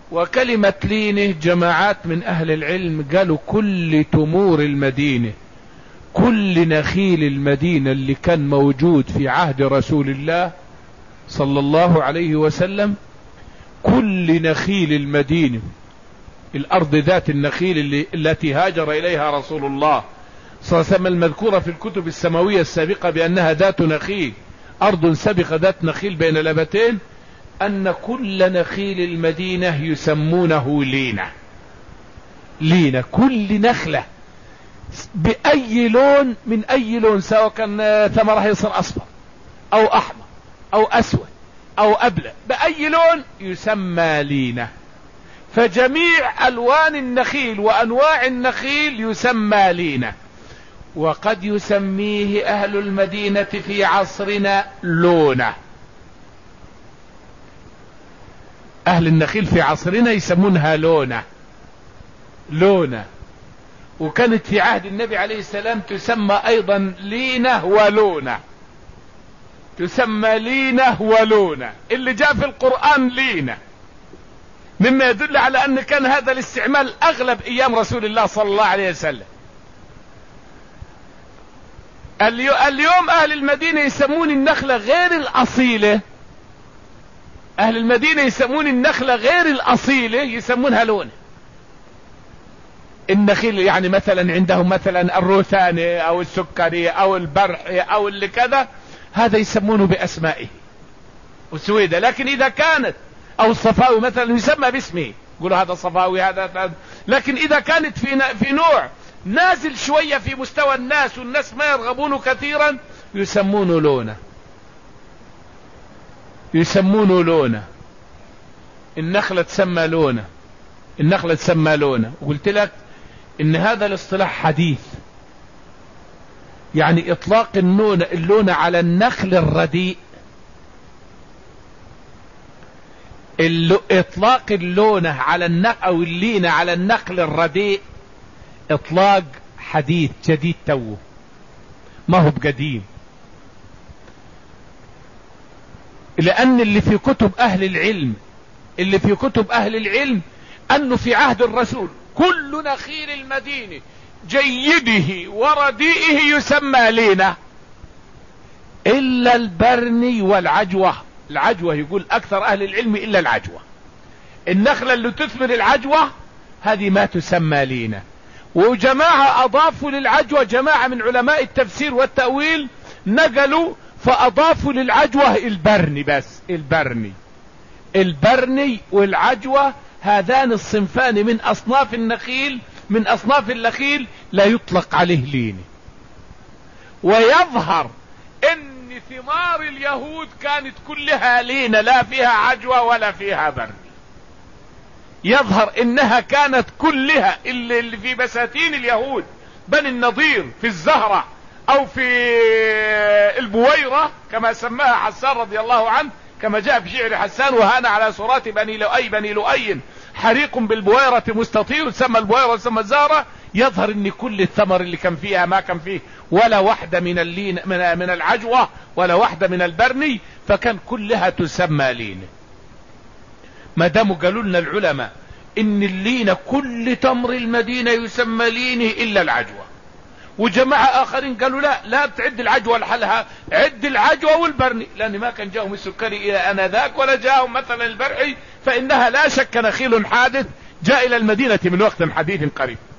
وكلمة لينة جماعات من أهل العلم قالوا كل تمور المدينة، كل نخيل المدينة اللي كان موجود في عهد رسول الله صلى الله عليه وسلم، كل نخيل المدينة، الأرض ذات النخيل التي هاجر إليها رسول الله صلى الله عليه وسلم المذكورة في الكتب السماوية السابقة بأنها ذات نخيل، أرض سبق ذات نخيل بين لبتين، أن كل نخيل المدينة يسمونه لينة. لينة كل نخلة بأي لون، من أي لون، سواء كان ثمرها يصير أصفر أو أحمر أو أسود أو أبلة، بأي لون يسمى لينة. فجميع ألوان النخيل وأنواع النخيل يسمى لينة. وقد يسميه أهل المدينة في عصرنا لونة، أهل النخيل في عصرنا يسمونها لونة. لونة، وكانت في عهد النبي عليه السلام تسمى أيضا لينة ولونة، تسمى لينة ولونة، اللي جاء في القرآن لينة، مما يدل على أن كان هذا الاستعمال أغلب أيام رسول الله صلى الله عليه وسلم. اليوم أهل المدينة يسمون النخلة غير الأصيلة، أهل المدينة يسمون النخلة غير الأصيلة يسمونها لونة. النخيل يعني مثلا عندهم مثلا الروثاني أو السكري أو البرحي أو اللي كذا، هذا يسمونه بأسمائه وسويدة. لكن إذا كانت أو الصفاوي مثلا يسمى باسمه، يقولوا هذا صفاوي هذا. لكن إذا كانت في نوع نازل شوية في مستوى الناس والناس ما يرغبونه كثيرا يسمونه لونة، يسمونه لونة. النخلة تسمى لونة، النخلة تسمى لونة. وقلت لك إن هذا الاصطلاح حديث، يعني إطلاق اللونة على النخل الرديء، إطلاق اللونة على النخل أو اللينة على النخل الرديء إطلاق حديث جديد توه، ما هو بقديم. لأن اللي في كتب أهل العلم، اللي في كتب أهل العلم أنه في عهد الرسول كل نخيل المدينة جيده ورديئه يسمى لينة إلا البرني والعجوة. العجوة يقول أكثر أهل العلم إلا العجوة، النخلة اللي تثمر العجوة هذه ما تسمى لينة. وجماعة أضافوا للعجوة، جماعة من علماء التفسير والتأويل نقلوا فأضافوا للعجوة البرني، بس البرني والعجوة هذان الصنفان من أصناف النخيل، من أصناف النخيل لا يطلق عليه لينة. ويظهر ان ثمار اليهود كانت كلها لينة، لا فيها عجوة ولا فيها برني. يظهر انها كانت كلها اللي في بساتين اليهود بني النضير في الزهرة او في البويرة كما سماها حسان رضي الله عنه، كما جاء في شعر حسان: وهان على صورات بني لؤي حريق بالبويرة مستطير، سمى البويرة سمى الزهرة. يظهر ان كل الثمر اللي كان فيها ما كان فيه ولا واحدة من من العجوة ولا واحدة من البرني، فكان كلها تسمى لينة. ما داموا قالوا لنا العلماء ان اللينة كل تمر المدينة يسمى لينة الا العجوة، وجماعة اخرين قالوا لا تعد العجوة لحالها، عد العجوة والبرني، لان ما كان جاءهم السكري الى انذاك ولا جاءهم مثلا البرعي، فانها لا شك نخيل حادث جاء الى المدينة من وقت حديث قريب.